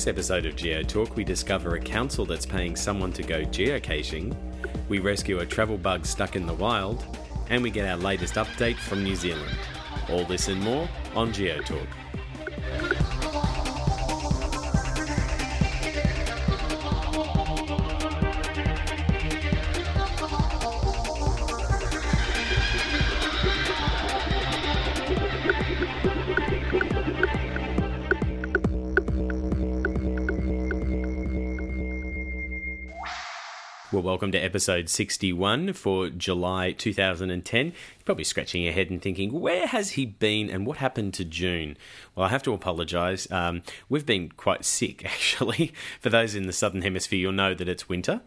this episode of GeoTalk, we discover a council that's paying someone to go geocaching, we rescue a travel bug stuck in the wild, and we get our latest update from New Zealand. All this and more on GeoTalk. Well, welcome to episode 61 for July 2010. You're probably scratching your head and thinking, where has he been and what happened to June? Well, I have to apologise. We've been quite sick, actually. For those in the Southern Hemisphere, you'll know that it's winter,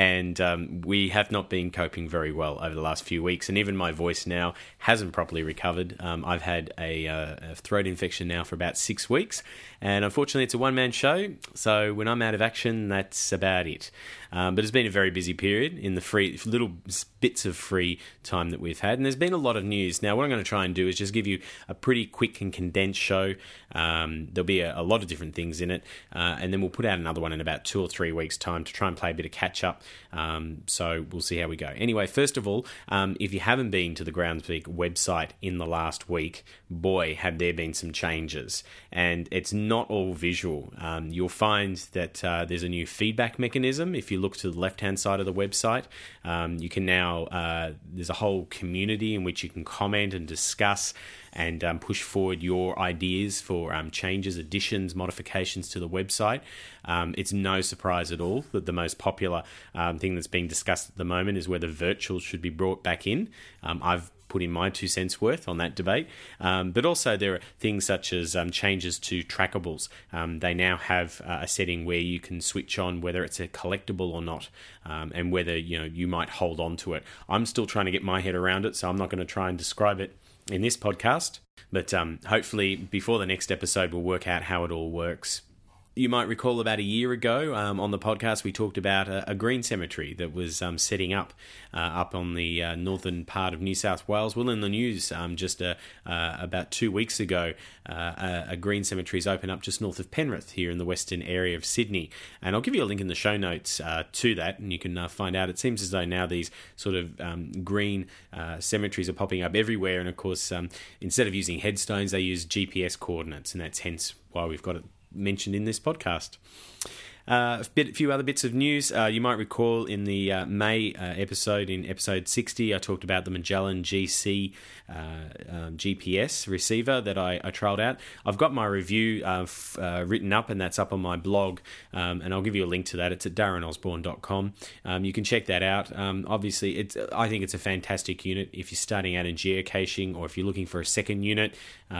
and we have not been coping very well over the last few weeks, and even my voice now hasn't properly recovered. I've had a throat infection now for about 6 weeks, and unfortunately it's a one-man show, so when I'm out of action, that's about it. But it's been a very busy period in the free little bits of free time that we've had, and there's been a lot of news. Now, what I'm going to try and do is just give you a pretty quick and condensed show. There'll be a lot of different things in it, and then we'll put out another one in about 2 or 3 weeks' time to try and play a bit of catch-up. So we'll see how we go. Anyway, first of all, if you haven't been to the Groundspeak website in the last week, boy, have there been some changes, and it's not all visual. You'll find that there's a new feedback mechanism. If you look to the left-hand side of the website, you can now, there's a whole community in which you can comment and discuss and push forward your ideas for changes, additions, modifications to the website. It's no surprise at all that the most popular thing that's being discussed at the moment is whether virtuals should be brought back in. I've put in my 2 cents worth on that debate. But also there are things such as changes to trackables. They now have a setting where you can switch on whether it's a collectible or not, and whether you might hold on to it. I'm still trying to get my head around it, so I'm not going to try and describe it in this podcast. But hopefully before the next episode we'll work out how it all works. You might recall about a year ago on the podcast we talked about a green cemetery that was setting up on the northern part of New South Wales. Well, in the news just about 2 weeks ago, a green cemetery is opened up just north of Penrith here in the western area of Sydney. And I'll give you a link in the show notes to that, and you can find out. It seems as though now these sort of green cemeteries are popping up everywhere. And of course, instead of using headstones, they use GPS coordinates, and that's hence why we've got it mentioned in this podcast. A few other bits of news. You might recall in the May episode, in episode 60, I talked about the Magellan GC GPS receiver that I trialled out. I've got my review written up, and that's up on my blog, and I'll give you a link to that. It's at darrenosborne.com. You can check that out. Obviously, I think it's a fantastic unit if you're starting out in geocaching, or if you're looking for a second unit,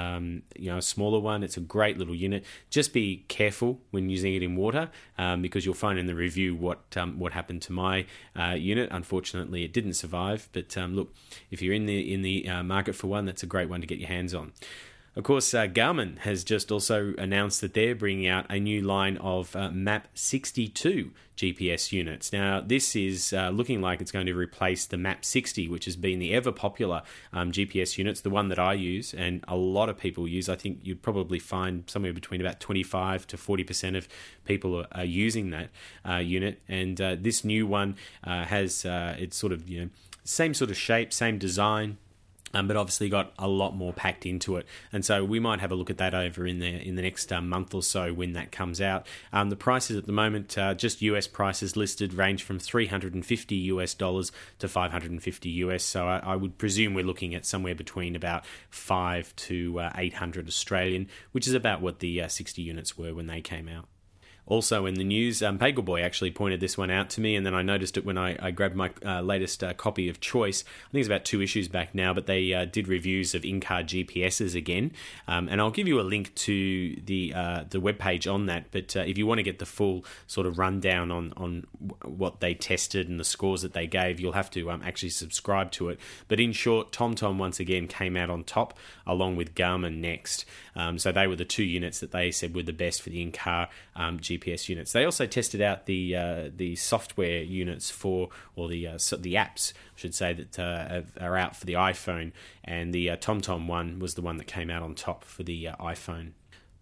a smaller one. It's a great little unit. Just be careful when using it in water, because you'll find in the review what happened to my unit. Unfortunately, it didn't survive. But look, if you're in the market for one, that's a great one to get your hands on. Of course, Garmin has just also announced that they're bringing out a new line of MAP 62 GPS units. Now, this is looking like it's going to replace the MAP 60, which has been the ever popular GPS units, the one that I use and a lot of people use. I think you'd probably find somewhere between about 25 to 40% of people are using that unit. And this new one has it's sort of same sort of shape, same design, but obviously got a lot more packed into it. And so we might have a look at that over in the next month or so when that comes out. The prices at the moment, just US prices listed, range from $350 US to $550 US. So I would presume we're looking at somewhere between about 5 to 800 Australian, which is about what the 60 units were when they came out. Also in the news, Pagel Boy actually pointed this one out to me, and then I noticed it when I grabbed my latest copy of Choice. I think it's about 2 issues back now, but they did reviews of in-car GPSs again, and I'll give you a link to the webpage on that. But if you want to get the full sort of rundown on what they tested and the scores that they gave, you'll have to actually subscribe to it. But in short, TomTom once again came out on top, along with Garmin next. So they were the 2 units that they said were the best for the in-car GPS units. They also tested out the software units or the apps, I should say, that are out for the iPhone, and the TomTom one was the one that came out on top for the iPhone.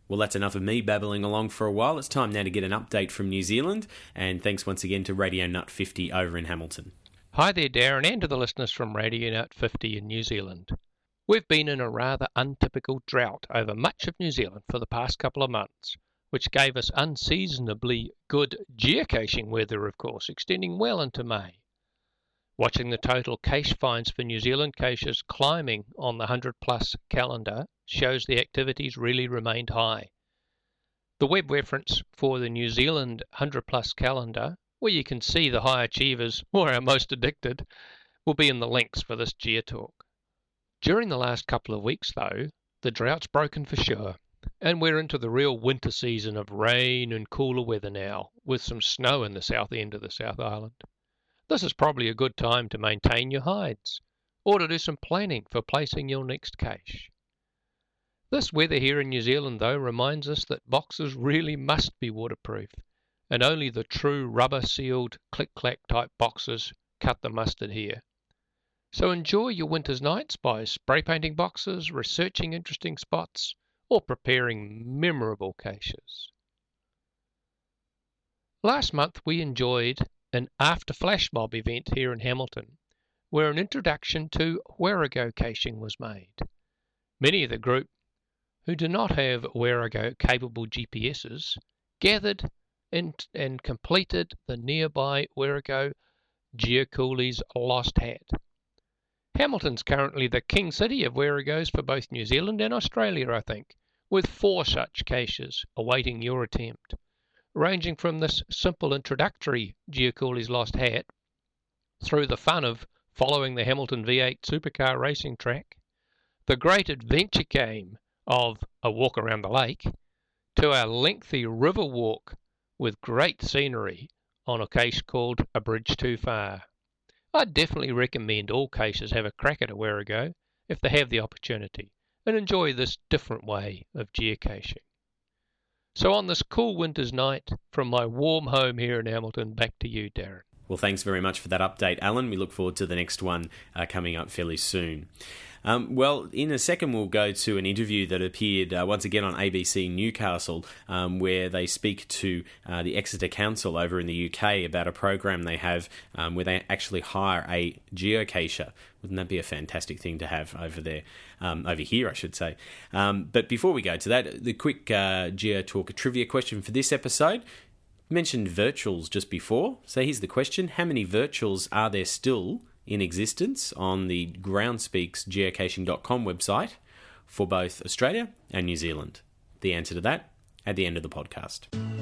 Well, that's enough of me babbling along for a while. It's time now to get an update from New Zealand, and thanks once again to Radio Nut 50 over in Hamilton. Hi there, Darren, and to the listeners from Radio Nut 50 in New Zealand. We've been in a rather untypical drought over much of New Zealand for the past couple of months, which gave us unseasonably good geocaching weather, of course, extending well into May. Watching the total cache finds for New Zealand caches climbing on the 100-plus calendar shows the activities really remained high. The web reference for the New Zealand 100-plus calendar, where you can see the high achievers or our most addicted, will be in the links for this GeoTalk. During the last couple of weeks, though, the drought's broken for sure, and we're into the real winter season of rain and cooler weather now, with some snow in the south end of the South Island. This is probably a good time to maintain your hides, or to do some planning for placing your next cache. This weather here in New Zealand, though, reminds us that boxes really must be waterproof, and only the true rubber-sealed click-clack type boxes cut the mustard here. So enjoy your winter's nights by spray painting boxes, researching interesting spots, or preparing memorable caches. Last month we enjoyed an after flash mob event here in Hamilton, where an introduction to Wherigo caching was made. Many of the group who do not have Wherigo capable GPSs gathered and completed the nearby Wherigo GeoCooley's Lost Hat. Hamilton's currently the king city of Wherigos for both New Zealand and Australia, I think, with 4 such caches awaiting your attempt, ranging from this simple introductory GeoCooley's Lost Hat through the fun of following the Hamilton V8 supercar racing track, the great adventure game of a walk around the lake, to our lengthy river walk with great scenery on a cache called A Bridge Too Far. I'd definitely recommend all caches have a crack at a Wherigo if they have the opportunity and enjoy this different way of geocaching. So on this cool winter's night, from my warm home here in Hamilton, back to you, Darren. Well, thanks very much for that update, Alan. We look forward to the next one coming up fairly soon. Well, in a second, we'll go to an interview that appeared once again on ABC Newcastle, where they speak to the Exeter Council over in the UK about a program they have where they actually hire a geocacher. Wouldn't that be a fantastic thing to have over there? Over here, I should say. But before we go to that, the quick GeoTalk trivia question for this episode. Mentioned virtuals just before, so here's the question. How many virtuals are there still in existence on the groundspeaksgeocaching.com website for both Australia and New Zealand? The answer to that at the end of the podcast.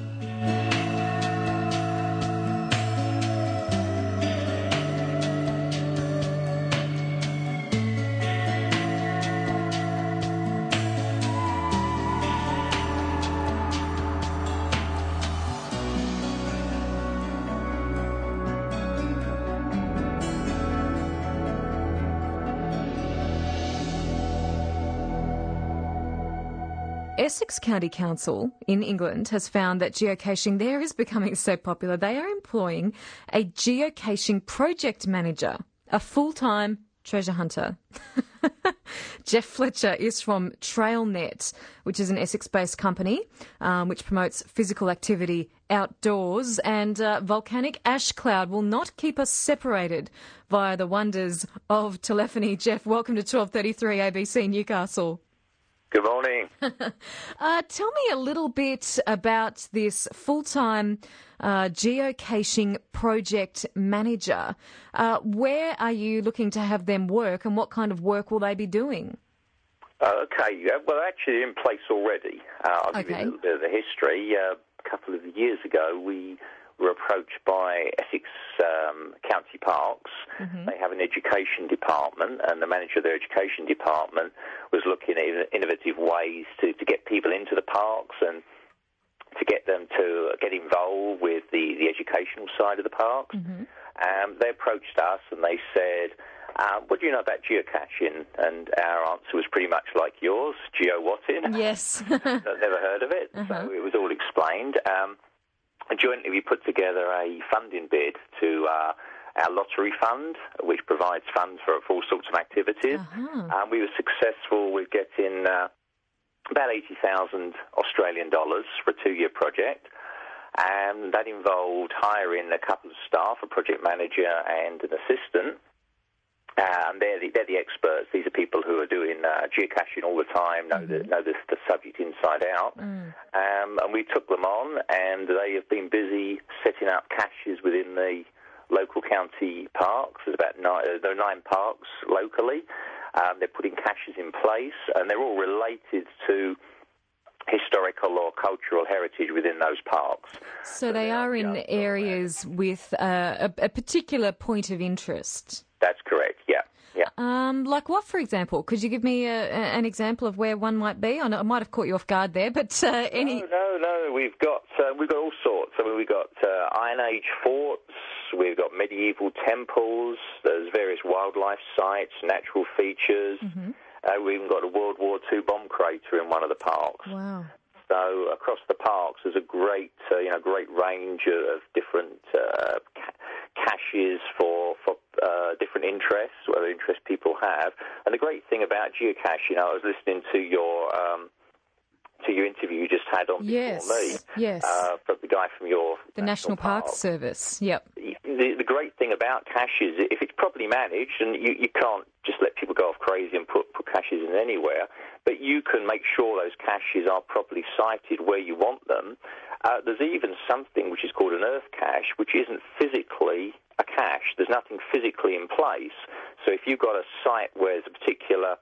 Essex County Council in England has found that geocaching there is becoming so popular they are employing a geocaching project manager, a full-time treasure hunter. Jeff Fletcher is from TrailNet, which is an Essex-based company which promotes physical activity outdoors, and volcanic ash cloud will not keep us separated via the wonders of telephony. Jeff, welcome to 1233 ABC Newcastle. Good morning. Tell me a little bit about this full-time geocaching project manager. Where are you looking to have them work, and what kind of work will they be doing? Okay, well, actually in place already. I'll give you a little bit of the history. A couple of years ago, we were approached by Essex County Parks. Mm-hmm. They have an education department, and the manager of their education department was looking at innovative ways to get people into the parks and to get them to get involved with the educational side of the parks. Mm-hmm. They approached us and they said, what do you know about geocaching? And our answer was pretty much like yours, geo-whatting. Yes. I've never heard of it, so it was all explained. Jointly, we put together a funding bid to our lottery fund, which provides funds for all sorts of activities. We were successful with getting about 80,000 Australian dollars for a 2-year project. And that involved hiring a couple of staff, a project manager and an assistant. And they're the experts. These are people who are doing geocaching all the time, know the subject inside out. And we took them on, and they have been busy setting up caches within the local county parks. There are 9 parks locally. They're putting caches in place, and they're all related to historical or cultural heritage within those parks. So they are in areas with a particular point of interest. That's correct, yeah. Like what, for example? Could you give me an example of where one might be? I know I might have caught you off guard there, but any... No. We've got all sorts. I mean, we've got Iron Age forts, we've got medieval temples, there's various wildlife sites, natural features. We've even got a World War II bomb crater in one of the parks. Wow. So across the parks, there's a great range of different caches for different interests, whatever interests people have. And the great thing about geocaching, I was listening to your interview you just had on before me. Yes. From the guy from your the National Park Service. Yep. The great thing about caches, if it's properly managed, and you can't just let people go off crazy and put caches in anywhere, but you can make sure those caches are properly sited where you want them. There's even something which is called an earth cache, which isn't physically a cache. There's nothing physically in place. So if you've got a site where there's a particular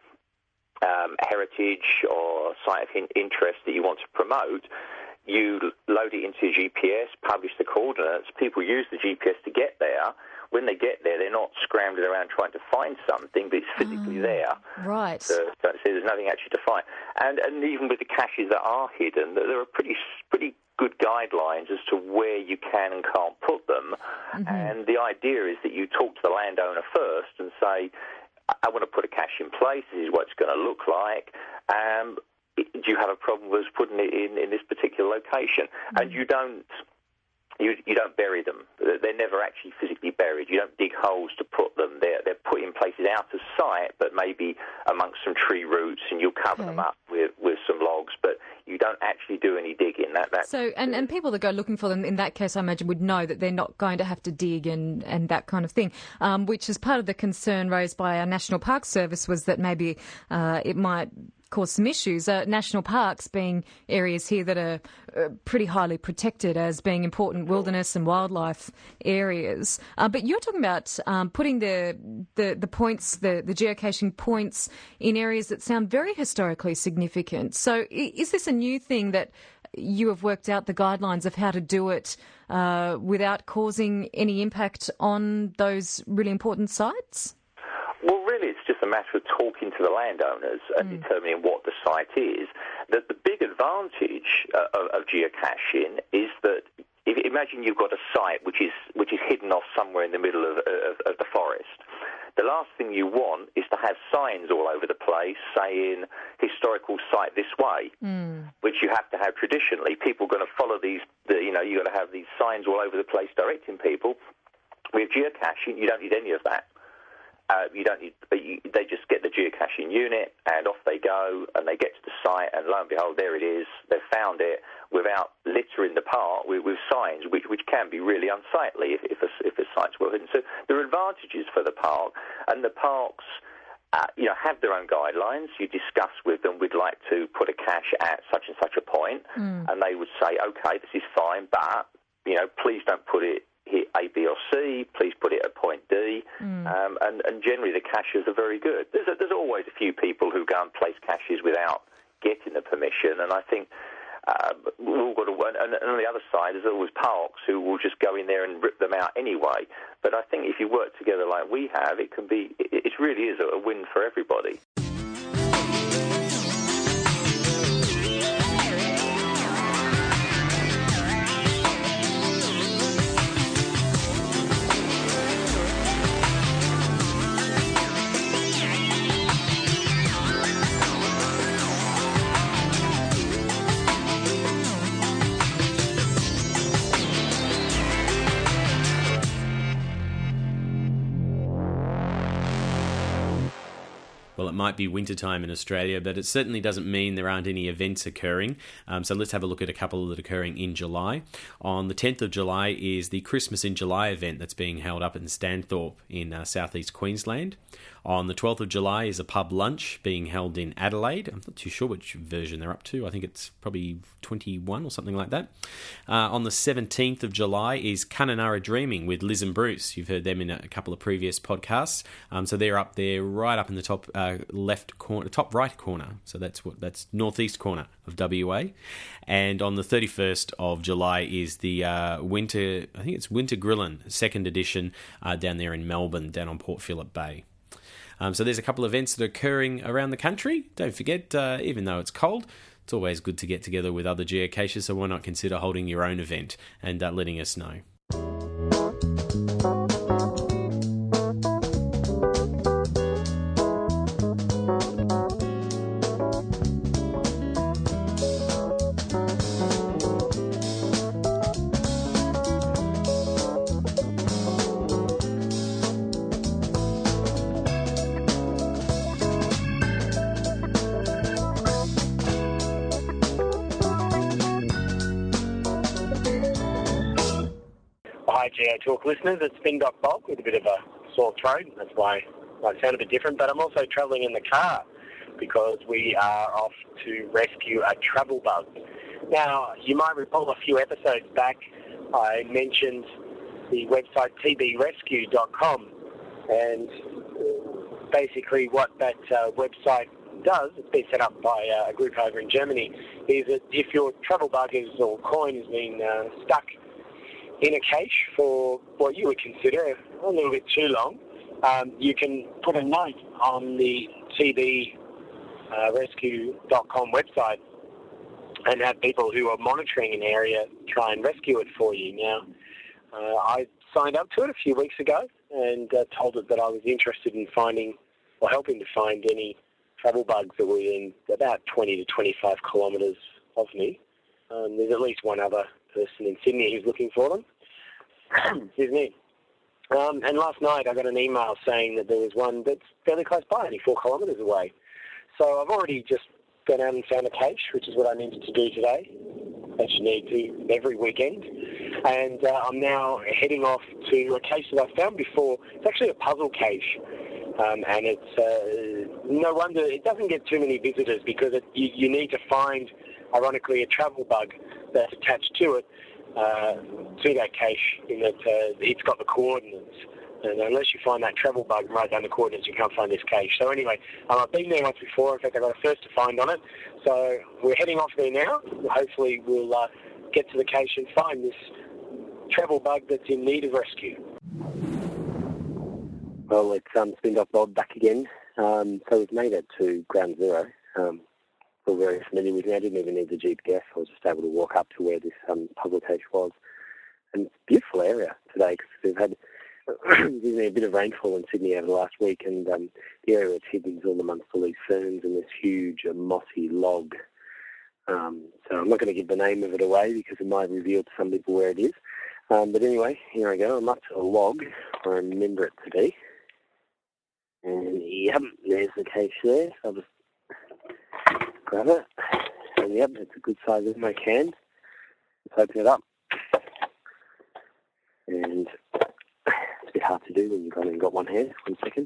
heritage or site of interest that you want to promote, you load it into your GPS, publish the coordinates. People use the GPS to get there. When they get there, they're not scrambling around trying to find something, but it's physically there. Right. So there's nothing actually to find. And even with the caches that are hidden, there are pretty good guidelines as to where you can and can't put them. And the idea is that you talk to the landowner first and say, I want to put a cache in place. This is what it's going to look like. Do you have a problem with us putting it in this particular location? And you don't bury them. They're never actually physically buried. You don't dig holes to put them. They're put in places out of sight, but maybe amongst some tree roots, and you'll cover them up with some logs. But you don't actually do any digging. And people that go looking for them, in that case, I imagine, would know that they're not going to have to dig and that kind of thing, which is part of the concern raised by our National Park Service, was that maybe it might cause some issues. National parks being areas here that are pretty highly protected as being important wilderness and wildlife areas. But you're talking about putting the points, the geocaching points in areas that sound very historically significant. So is this a new thing that you have worked out the guidelines of how to do it without causing any impact on those really important sites? Well, really, it's just a matter of talking to the landowners and determining what the site is. The big advantage of geocaching is that imagine you've got a site which is hidden off somewhere in the middle of the forest. The last thing you want is to have signs all over the place saying historical site this way, which you have to have traditionally. People are going to follow these. You've got to have these signs all over the place directing people. With geocaching, you don't need any of that. They just get the geocaching unit and off they go, and they get to the site, and lo and behold, there it is. They've found it without littering the park with signs, which can be really unsightly if a site's well hidden. So there are advantages for the park, and the parks have their own guidelines. You discuss with them, we'd like to put a cache at such and such a point, and they would say, okay, this is fine, but please don't put it hit A, B, or C. Please put it at point D. And generally, the caches are very good. There's always a few people who go and place caches without getting the permission, and I think we've all got to. And on the other side, there's always parks who will just go in there and rip them out anyway. But I think if you work together like we have, it can be. It really is a win for everybody. Well, well, it might be wintertime in Australia, but it certainly doesn't mean there aren't any events occurring. So let's have a look at a couple that are occurring in July. On the 10th of July is the Christmas in July event that's being held up in Stanthorpe in southeast Queensland. On the 12th of July is a pub lunch being held in Adelaide. I'm not too sure which version they're up to. I think it's probably 21 or something like that. On the 17th of July is Kununurra Dreaming with Liz and Bruce. You've heard them in a couple of previous podcasts. So they're up there, right up in the top left corner, top right corner. So that's northeast corner of WA. And on the 31st of July is the Winter Grillin' second edition down there in Melbourne, down on Port Phillip Bay. So there's a couple of events that are occurring around the country. Don't forget, even though it's cold, it's always good to get together with other geocachers, so why not consider holding your own event and letting us know. Hi, Geo Talk listeners. It's Spin Doc Bob with a bit of a sore throat. That's why I sound a bit different. But I'm also travelling in the car because we are off to rescue a travel bug. Now, you might recall a few episodes back, I mentioned the website tbrescue.com. And basically what that website does, it's been set up by a group over in Germany, is that if your travel bug or coin has been stuck in a cache for what you would consider a little bit too long, you can put a note on the tbrescue.com website and have people who are monitoring an area try and rescue it for you. Now, I signed up to it a few weeks ago and told it that I was interested in finding or helping to find any travel bugs that were in about 20 to 25 kilometres of me. There's at least one other person in Sydney who's looking for them. Excuse me. And last night I got an email saying that there was one that's fairly close by, only 4 kilometres away. So I've already just gone out and found a cache, which is what I needed to do today, as you need to every weekend. And I'm now heading off to a cache that I found before. It's actually a puzzle cache. And it's no wonder it doesn't get too many visitors because you need to find, ironically, a travel bug that's attached to it, to that cache, in that it's got the coordinates. And unless you find that travel bug and write down the coordinates, you can't find this cache. So anyway, I've been there once before. In fact, I got a first to find on it. So we're heading off there now. Hopefully we'll get to the cache and find this travel bug that's in need of rescue. Well, it's Spin Doc Bob back again. So we've made it to Ground Zero. We're very familiar with it. I didn't even need the GPS. I was just able to walk up to where this puzzle cache was. And it's a beautiful area today because we've had a bit of rainfall in Sydney over the last week, and the area it's hidden is all amongst all these ferns and this huge mossy log. So I'm not going to give the name of it away because it might reveal to some people where it is. But anyway, here I go. I'm up to a log where I remember it to be. And yep, there's the cache there. So I'll just grab it. And yep, it's a good size in my can. Let's open it up. And it's a bit hard to do when you've only got one hand. 1 second.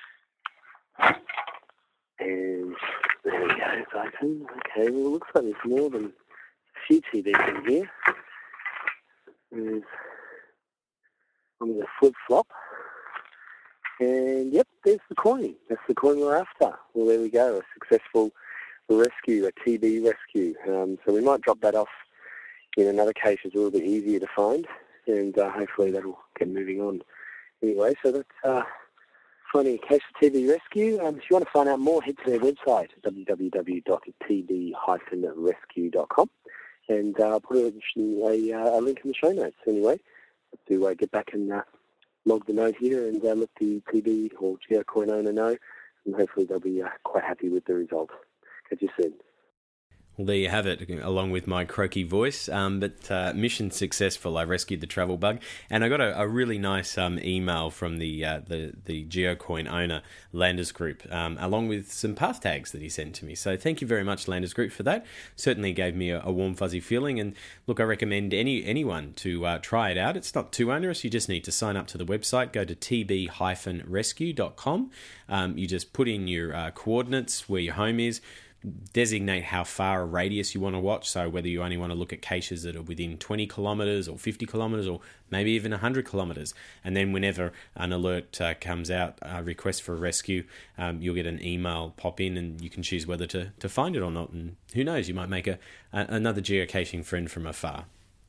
And there we go, it's open. Okay, well, it looks like there's more than a few TVs in here. There's one with a flip-flop. And, yep, there's the coin. That's the coin we're after. Well, there we go, a successful rescue, a TB rescue. So we might drop that off in another case. It's a little bit easier to find, and hopefully that'll get moving on. Anyway, so that's finding a case of TB rescue. If you want to find out more, head to their website, www.tb-rescue.com, and I'll put a link in the show notes. Anyway, to get back and log the note here and let the TB or GeoCoin owner know, and hopefully they'll be quite happy with the result. Catch you soon. Well, there you have it, along with my croaky voice. But mission successful. I rescued the travel bug, and I got a really nice email from the GeoCoin owner, Landers Group, along with some path tags that he sent to me. So thank you very much, Landers Group, for that. Certainly gave me a warm, fuzzy feeling. And look, I recommend anyone to try it out. It's not too onerous. You just need to sign up to the website. Go to tb-rescue.com. You just put in your coordinates, where your home is. Designate how far a radius you want to watch, so whether you only want to look at caches that are within 20 kilometres or 50 kilometres or maybe even 100 kilometres, and then whenever an alert comes out, request for a rescue, you'll get an email pop in and you can choose whether to find it or not, and who knows, you might make another geocaching friend from afar.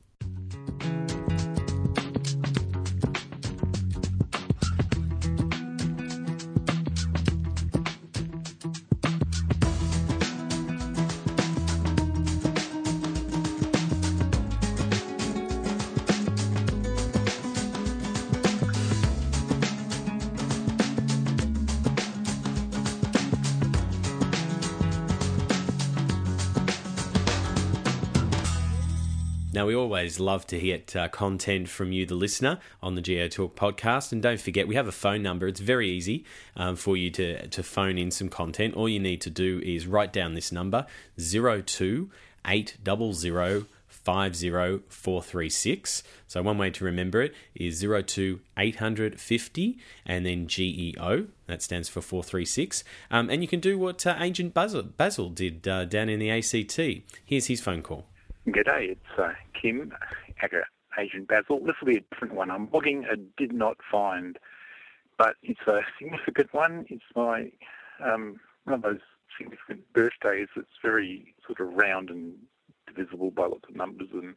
Now, we always love to get content from you, the listener, on the GeoTalk podcast. And don't forget, we have a phone number. It's very easy for you to phone in some content. All you need to do is write down this number, 02 800 50436. So one way to remember it is 02 850 and then GEO. That stands for 436. And you can do what Agent Basil did down in the ACT. Here's his phone call. G'day, it's Kim, Agent Basil. This will be a different one. I'm logging a did not find, but it's a significant one. It's my one of those significant birthdays that's very sort of round and divisible by lots of numbers. And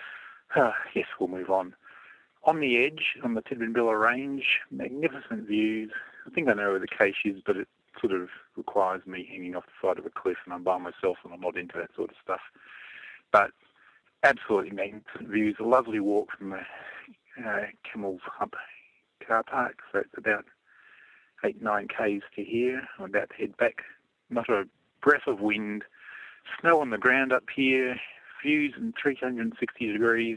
yes, we'll move on. On the edge, on the Tidbinbilla Range, magnificent views. I think I know where the cache is, but it sort of requires me hanging off the side of a cliff, and I'm by myself, and I'm not into that sort of stuff. But absolutely magnificent views. A lovely walk from the Camel's Hump car park. So it's about 8-9 k's to here. I'm about to head back. Not a breath of wind. Snow on the ground up here. Views in 360 degrees.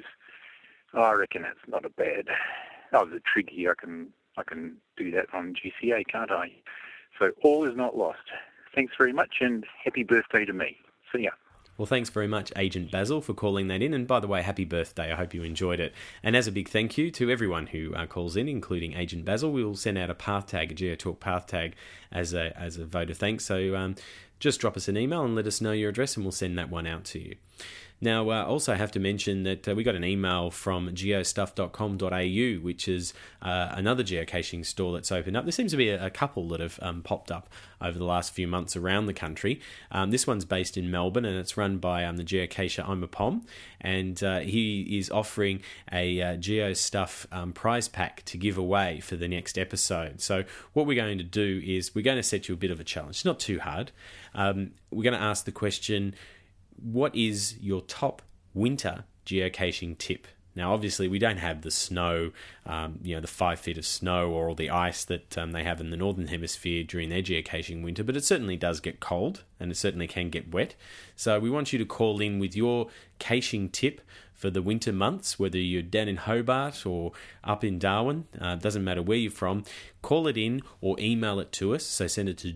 I reckon that's not a bad. Oh, the Triggy, I can do that on GCA, can't I? So all is not lost. Thanks very much, and happy birthday to me. See ya. Well, thanks very much, Agent Basil, for calling that in. And by the way, happy birthday. I hope you enjoyed it. And as a big thank you to everyone who calls in, including Agent Basil, we will send out a path tag, a GeoTalk path tag, as a vote of thanks. So just drop us an email and let us know your address, and we'll send that one out to you. Now, also I have to mention that we got an email from geostuff.com.au, which is another geocaching store that's opened up. There seems to be a couple that have popped up over the last few months around the country. This one's based in Melbourne, and it's run by the geocacher I'm a Pom, and he is offering a GeoStuff prize pack to give away for the next episode. So what we're going to do is we're going to set you a bit of a challenge. It's not too hard. We're going to ask the question, what is your top winter geocaching tip? Now, obviously, we don't have the snow, the 5 feet of snow or all the ice that they have in the Northern Hemisphere during their geocaching winter, but it certainly does get cold and it certainly can get wet. So we want you to call in with your caching tip for the winter months, whether you're down in Hobart or up in Darwin, doesn't matter where you're from. Call it in or email it to us. So send it to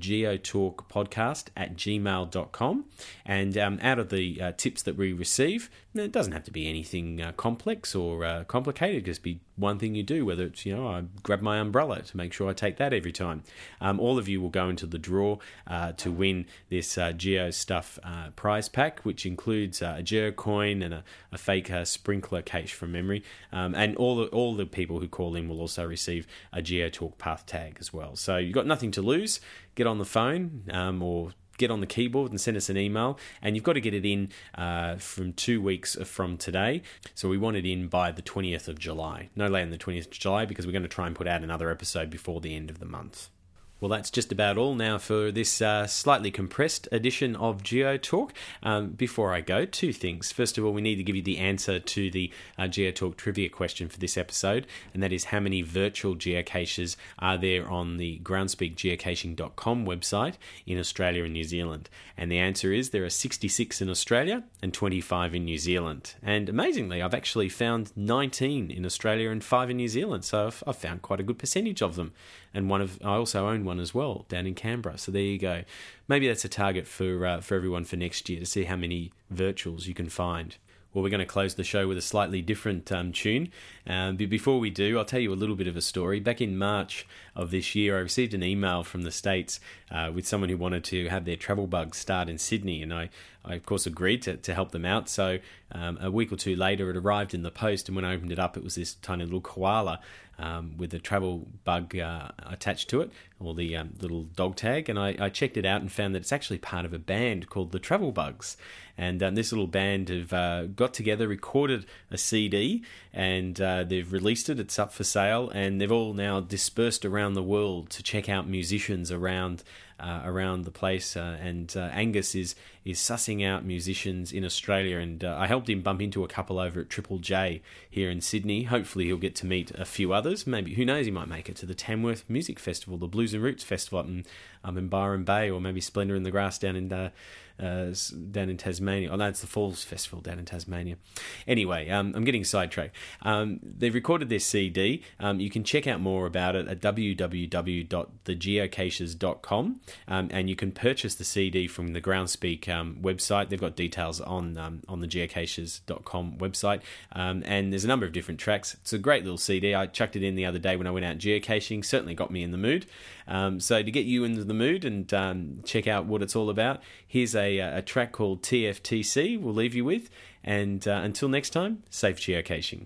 geotalkpodcast@gmail.com. And out of the tips that we receive, it doesn't have to be anything complex or complicated. Just be one thing you do, whether it's, I grab my umbrella to make sure I take that every time. All of you will go into the draw to win this GeoStuff prize pack, which includes a GeoCoin and a fake sprinkler cache from memory. And all the people who call in will also receive a GeoTalk path tag as well. So you've got nothing to lose. Get on the phone or get on the keyboard and send us an email, and you've got to get it in from 2 weeks from today. So we want it in by the 20th of July. No later than the 20th of July, because we're going to try and put out another episode before the end of the month. Well, that's just about all now for this slightly compressed edition of GeoTalk. Before I go, two things. First of all, we need to give you the answer to the GeoTalk trivia question for this episode, and that is how many virtual geocaches are there on the groundspeakgeocaching.com website in Australia and New Zealand? And the answer is there are 66 in Australia and 25 in New Zealand. And amazingly, I've actually found 19 in Australia and 5 in New Zealand, so I've found quite a good percentage of them. And I also own one as well down in Canberra. So there you go. Maybe that's a target for everyone for next year, to see how many virtuals you can find. Well, we're going to close the show with a slightly different tune. But before we do, I'll tell you a little bit of a story. Back in March of this year, I received an email from the States with someone who wanted to have their travel bug start in Sydney, and I of course agreed to help them out. So a week or two later, it arrived in the post, and when I opened it up, it was this tiny little koala with the travel bug attached to it, or the little dog tag, and I checked it out and found that it's actually part of a band called the Travel Bugs. And this little band have got together, recorded a CD, and they've released it. It's up for sale, and they've all now dispersed around the world to check out musicians around the place. And Angus is sussing out musicians in Australia, and I helped him bump into a couple over at Triple J here in Sydney. Hopefully he'll get to meet a few others. Maybe, who knows, he might make it to the Tamworth Music Festival, the Blues and Roots Festival up in Byron Bay, or maybe Splendour in the Grass down in Tasmania. Oh no, it's the Falls Festival down in Tasmania. Anyway, I'm getting sidetracked. They've recorded this CD. You can check out more about it at www.thegeocaches.com, and you can purchase the CD from the Groundspeak website. They've got details on the geocaches.com website, and there's a number of different tracks. It's a great little CD. I chucked it in the other day when I went out geocaching. Certainly got me in the mood. So to get you into the mood and check out what it's all about, here's a track called TFTC we'll leave you with. And until next time, safe geocaching.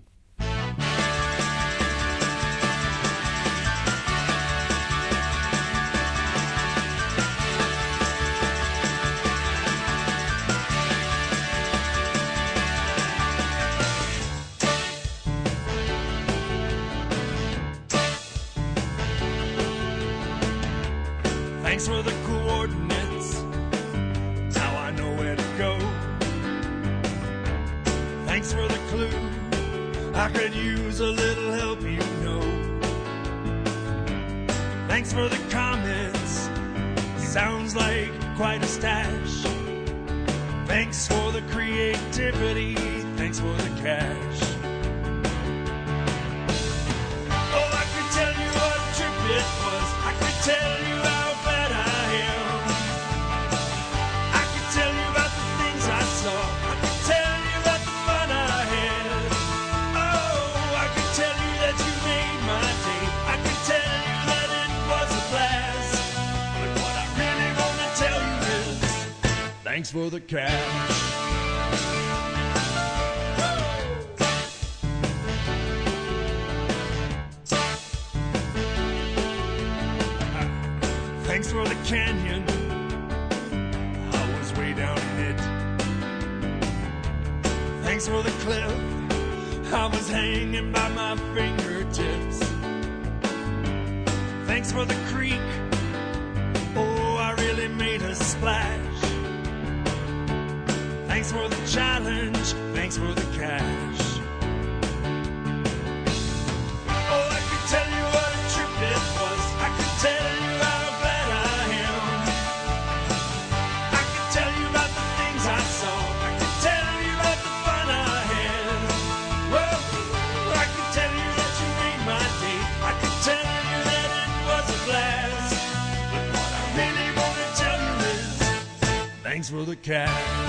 Thanks for the coordinates, now I know where to go. Thanks for the clue, I could use a little help, you know. Thanks for the comments, sounds like quite a stash. Thanks for the creativity, thanks for the cash. Oh, I could tell you what a trip it was, I could tell you thanks for the cash. Thanks for the canyon, I was way down in it. Thanks for the cliff, I was hanging by my fingertips. Thanks for the creek, oh, I really made a splash. Thanks for the challenge, thanks for the cash. Oh, I could tell you what a trip it was, I could tell you how glad I am. I could tell you about the things I saw, I could tell you about the fun I had. Well, I could tell you that you made my day, I could tell you that it was a blast. But what I really want to tell you is, thanks for the cash.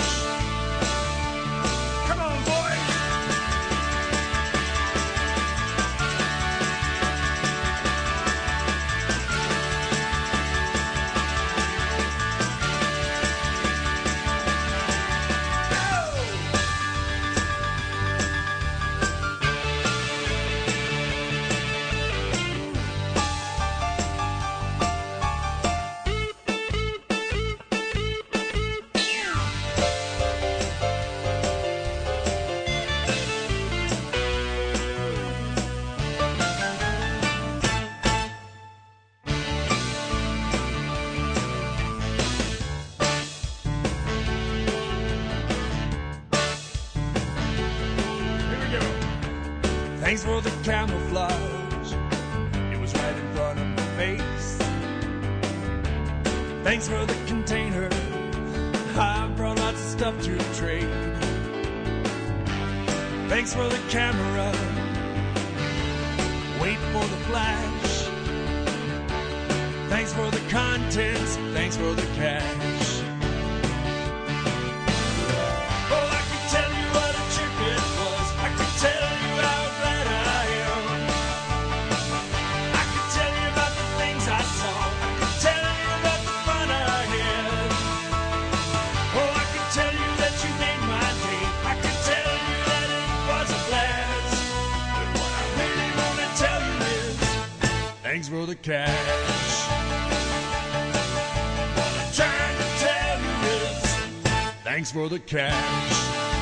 Thanks for the camouflage, it was right in front of my face. Thanks for the container, I brought lots of stuff to trade. Thanks for the camera, wait for the flash. Thanks for the contents, thanks for the cash. Oh, I could tell you what a trip it was. I could tell you how glad I am. I could tell you about the things I saw. I could tell you about the fun I had. Oh, I could tell you that you made my day. I could tell you that it was a blast. But what I really want to tell you is, thanks for the cash. What I'm trying to tell you is, thanks for the cash.